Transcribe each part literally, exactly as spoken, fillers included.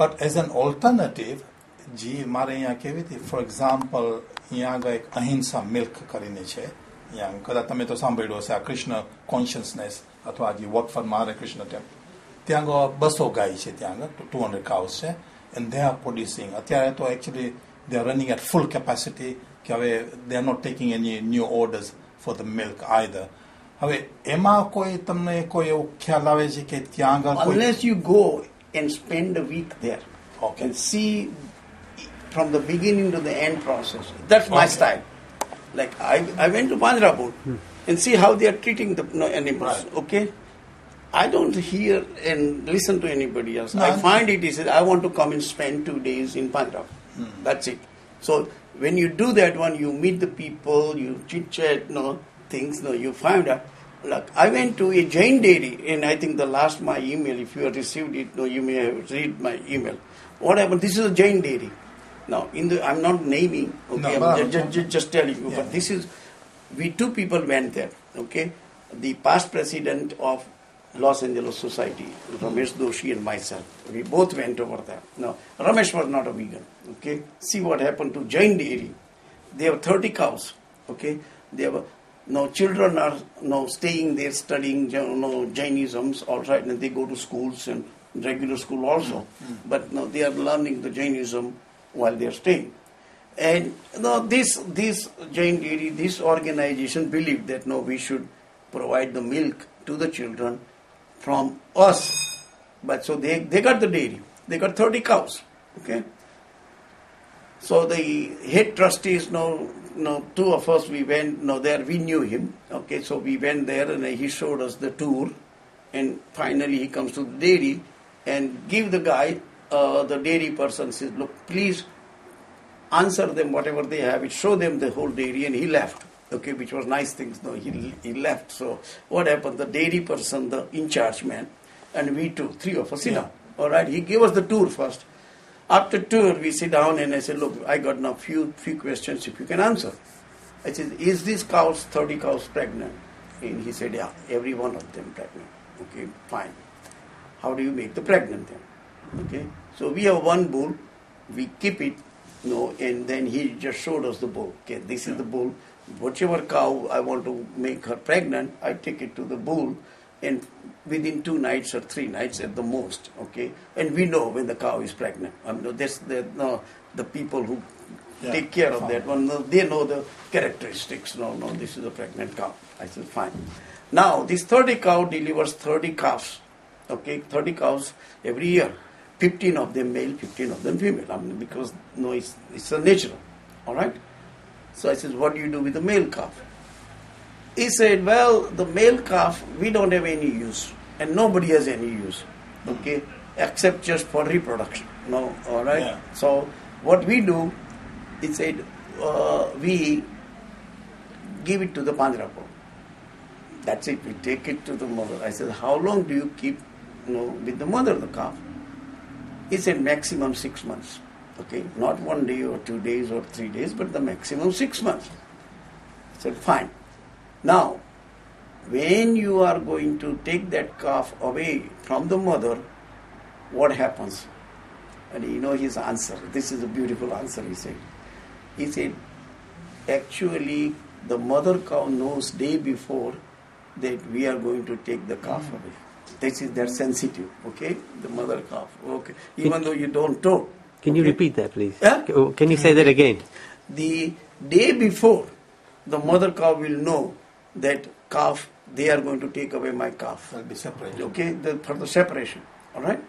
But as an alternative, જી મારે અહીંયા કેવી હતી, ફોર એક્ઝામ્પલ અહીંયા આગળ એક અહિંસા મિલ્ક કરીને છે, અહીંયા કદાચ તમે તો સાંભળ્યું હશે, આ કૃષ્ણ કોન્શિયસનેસ અથવા જે વર્ક ફોર મારે કૃષ્ણ ટેમ્પલ, ત્યાં આગળ બસો ગાય છે, ત્યાં આગળ ટુ હંડ્રેડ કાઉસ છે, એન્ડ દે આર પ્રોડ્યુસિંગ. અત્યારે તો actually they are running at full capacity, કે હવે they are not taking any new orders for the milk either. હવે એમાં કોઈ તમને કોઈ એવું ખ્યાલ આવે છે કે ત્યાં આગળ unless you go and spend a week there, okay, and see from the beginning to the end process. That's my okay. style. Like I, I went to Pandrapur hmm. and see how they are treating the you know, animals. Right. Okay, I don't hear and listen to anybody else. No, I find it is I want to come and spend two days in Pandrapur. Hmm. That's it. So when you do that one, you meet the people, you chit chat, you know, things. You know, you find out. Like I went to a Jain dairy, and I think the last my email, if you have received it, no, you may have read my email. What happened? This is a Jain dairy. Now, in the I'm not naming, okay, no, I'm just, just, just telling you. Yeah. But this is, we two people went there, okay. The past president of Los Angeles Society, Ramesh Doshi, and myself, we both went over there. Now, Ramesh was not a vegan, okay. See what happened to Jain dairy. They have thirty cows, okay. They have. Now children are now staying there studying you know, Jainisms, all right, and they go to schools and regular school also. Mm-hmm. But now they are learning the Jainism while they are staying. And now this this Jain dairy, this organization believed that no, we should provide the milk to the children from us. But so they, they got the dairy. They got thirty cows. Okay. So the head trustees now. No, two of us, we went, no, there, we knew him, okay, so we went there and he showed us the tour, and finally he comes to the dairy and give the guy, uh, the dairy person says, look, please answer them whatever they have, it show them the whole dairy, and he left, okay, which was nice things, no, he, he left. So what happened, the dairy person, the in-charge man, and we two, three of us, sit down, all right, he gave us the tour first. After tour, we sit down and I said, look, I got now few few questions if you can answer. I said, is this cows, thirty cows pregnant? And he said, yeah, every one of them pregnant. Okay, fine. How do you make the pregnant then? Okay, so we have one bull, we keep it, you know, and then he just showed us the bull. Okay, this is the bull. Whichever cow I want to make her pregnant, I take it to the bull, and within two nights or three nights at the most, okay? And we know when the cow is pregnant. I mean, that's the, no, the people who yeah, take care of fine. that one, no, they know the characteristics. No, no, this is a pregnant cow. I said, fine. Now, this thirty cow delivers thirty calves, okay? thirty cows every year. fifteen of them male, fifteen of them female. I mean, because, no, it's, it's a natural, all right? So I said, what do you do with the male calf? He said, well, the male calf, we don't have any use, and nobody has any use, okay, except just for reproduction, no, all right? Yeah. So what we do, he said, uh, we give it to the Pandrapur. That's it, we take it to the mother. I said, how long do you keep, you know, with the mother, the calf? He said, maximum six months, okay, not one day or two days or three days, but the maximum six months. I said, fine. Now, when you are going to take that calf away from the mother, what happens? And you know his answer. This is a beautiful answer, he said. He said, actually, the mother cow knows day before that we are going to take the calf mm. away. This is that sensitive, okay? The mother calf, okay? Even can, though you don't know. Can okay? you repeat that, please? Yeah? Can you say that again? The day before, the mother cow will know that calf, they are going to take away my calf. That'll be separated. Okay, the, for the separation. All right.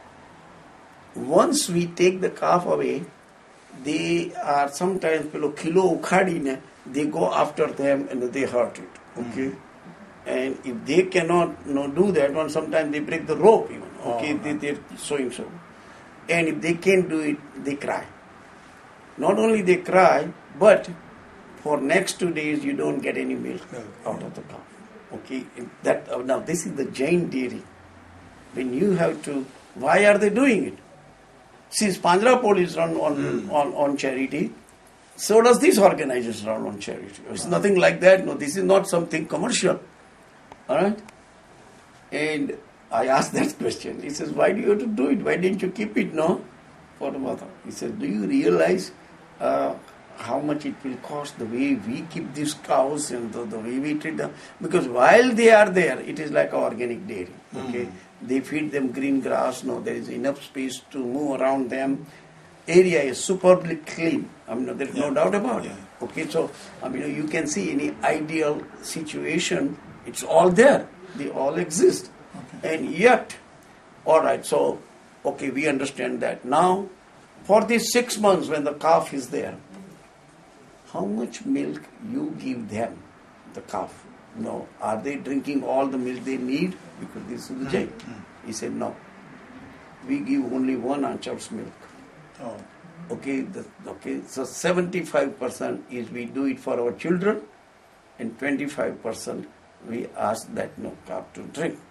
Once we take the calf away, they are sometimes below kilo ukhadine, they go after them and they hurt it. Okay. Mm. And if they cannot you know, do that one, sometimes they break the rope even. Okay, oh, they, they're showing so. And if they can't do it, they cry. Not only they cry, but for next two days, you don't get any milk out of the cow. Okay, that uh, now this is the Jain dairy. When you have to, why are they doing it? Since Pandrapur is run on, mm. on on charity, so does this organization run on charity. It's wow. nothing like that. No, this is not something commercial. All right, and I asked that question. He says, why do you have to do it? Why didn't you keep it, no? For the mother. He says, do you realize uh, how much it will cost, the way we keep these cows and the, the way we treat them? Because while they are there, it is like an organic dairy. Okay, mm-hmm. They feed them green grass. No, there is enough space to move around them. Area is superbly clean. I mean, there is yeah. no doubt about yeah. it. Okay, so I mean, you can see any ideal situation. It's all there. They all exist. Okay. And yet, all right, so, okay, we understand that. Now, for these six months when the calf is there, how much milk you give them, the calf? No. Are they drinking all the milk they need? Because this is the jay. Mm-hmm. He said, no. We give only one ounce milk. Oh. Okay, the, okay, so seventy-five percent is we do it for our children, and twenty-five percent we ask that no calf to drink.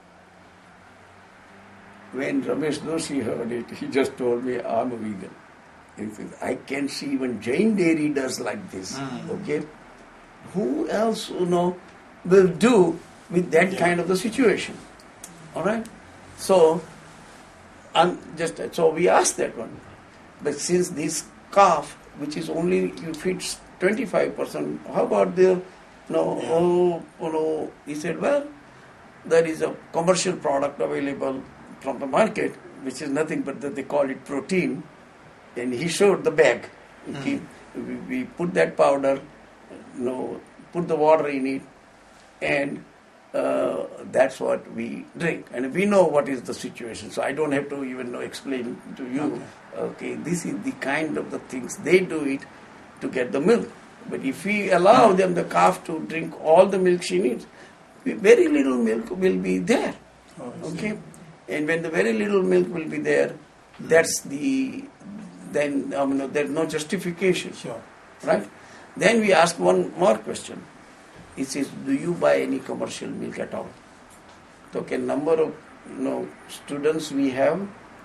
When Ramesh Doshi heard it, he just told me, I'm a vegan. He says, I can see even Jain Dairy does like this. Mm-hmm. Okay? Who else, you know, will do with that yeah. kind of the situation? All right? So, I'm just so we asked that one. But since this calf, which is only, you feed twenty-five percent, how about the, no, yeah. oh, oh, no, he said, well, there is a commercial product available from the market, which is nothing but that they call it protein, and he showed the bag. Okay? Mm-hmm. We, we put that powder, you know, put the water in it, and uh, that's what we drink. And we know what is the situation, so I don't have to even know, explain to you. Okay. Okay, this is the kind of the things they do it to get the milk. But if we allow them, the calf, to drink all the milk she needs, very little milk will be there. Oh, okay, and when the very little milk will be there, that's the then um, there's no justification. Sure. Right? Then we ask one more question. He says, do you buy any commercial milk at all? So, okay, number of you know students we have.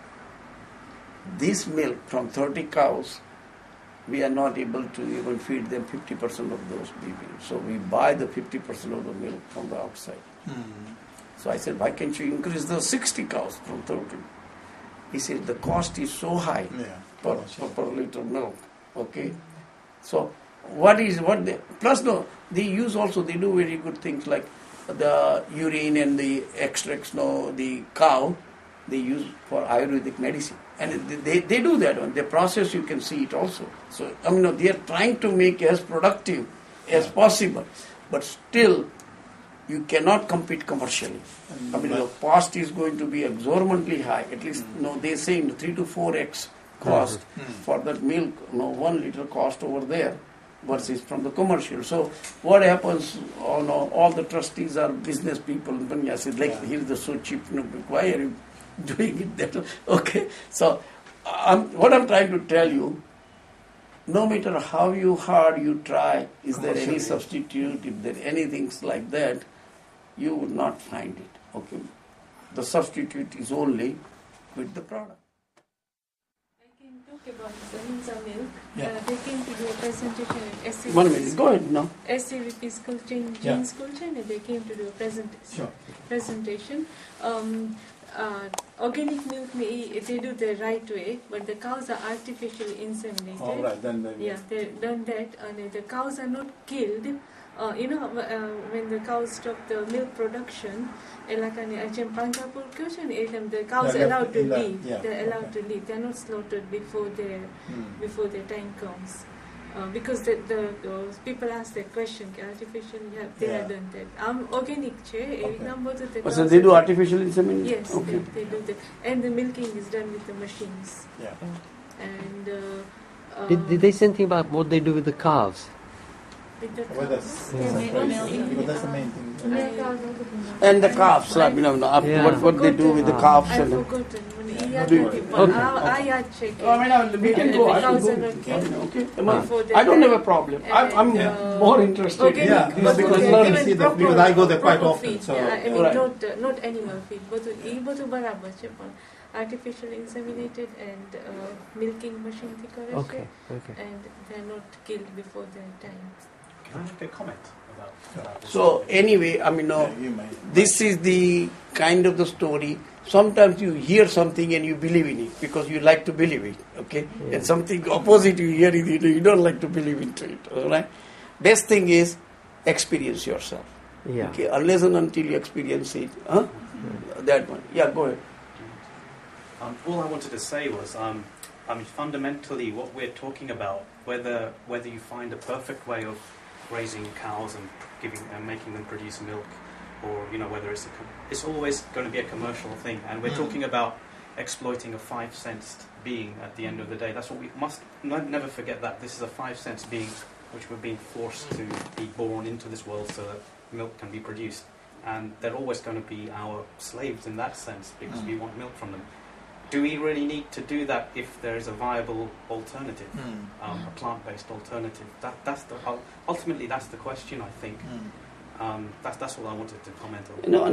This milk from thirty cows, we are not able to even feed them fifty percent of those people. So we buy the fifty percent of the milk from the outside. Mm-hmm. So I said, why can't you increase the sixty cows from thirty? He said, the cost is so high yeah. per, per, per liter milk. Okay? So what is, what they, plus no, they use also, they do very good things like the urine and the extracts, no, the cow, they use for Ayurvedic medicine. And they, they do that one. The process, you can see it also. So, I mean, they are trying to make as productive as possible. But still, you cannot compete commercially. I mean, the cost is going to be exorbitantly high. At least, mm. you know, they say three to four x cost mm. for that milk, you know, one liter cost over there versus from the commercial. So, what happens, oh, no, all the trustees are business people. And I said, like, yeah. here's the so cheap, you know, why are you doing it that way? Okay, so um, what I'm trying to tell you, no matter how you hard you try, is there any substitute, if there anything like that, you would not find it. Okay, the substitute is only with the product. I can talk about the Ahimsa milk. Yeah. Uh, they came to do a presentation at S C V P. One minute, go ahead now. S C V P school chain, yeah. school chain, and they came to do a presentation. Sure. Presentation. Um, Uh, organic milk, may, they do the right way, but the cows are artificially inseminated. All right, then they yeah, they've done that, and the cows are not killed. Uh, you know, uh, when the cows stop the milk production, the cows are allowed to leave. Yeah, they're allowed okay. to leave. They're not slaughtered before their hmm. before their time comes. Uh, because the, the uh, people ask that question, artificial, yeah, they yeah. have done that. Um, organic, che, okay. oh, so they do artificial insemination? Yes, okay. they, they do that. And the milking is done with the machines. Yeah. And uh, uh, did, did they say anything about what they do with the calves? With the well, that's, that's, that's, that's the main thing. And the calves, like, you know, yeah. what, what they do with the calves. I've and forgotten. Do okay. I had checked. Oh, I mean, we can go. I, can go. Okay. Okay. I don't have a problem. I'm, I'm uh, more interested. Okay. Yeah, because, because, learn, see the, because I go there quite often. Feed, so. Yeah, I mean, right. not, uh, not animal feed, but artificially inseminated and uh, milking machine. Okay. Okay. And they're not killed before their time. Can I make a comment about, about this. So anyway, I mean, no, Yeah, you may. this is the kind of the story. Sometimes you hear something and you believe in it because you like to believe it, okay? Yeah. And something opposite you hear it, you don't like to believe into it, all right? Best thing is experience yourself, Yeah. okay? Unless and until you experience it, huh? That one. Yeah, go ahead. Um, all I wanted to say was, um, I mean, fundamentally, what we're talking about, whether whether you find a perfect way of raising cows and giving and making them produce milk, or you know whether it's a com- it's always going to be a commercial thing, and we're Mm. talking about exploiting a five-sensed being at the end of the day. That's what we must no, never forget. That this is a five-sense being, which we're being forced to be born into this world so that milk can be produced, and they're always going to be our slaves in that sense because Mm. we want milk from them. Do we really need to do that if there is a viable alternative, Mm. um, a plant-based alternative? That, that's the ultimately that's the question. I think Mm. um, that's that's all I wanted to comment on. You know,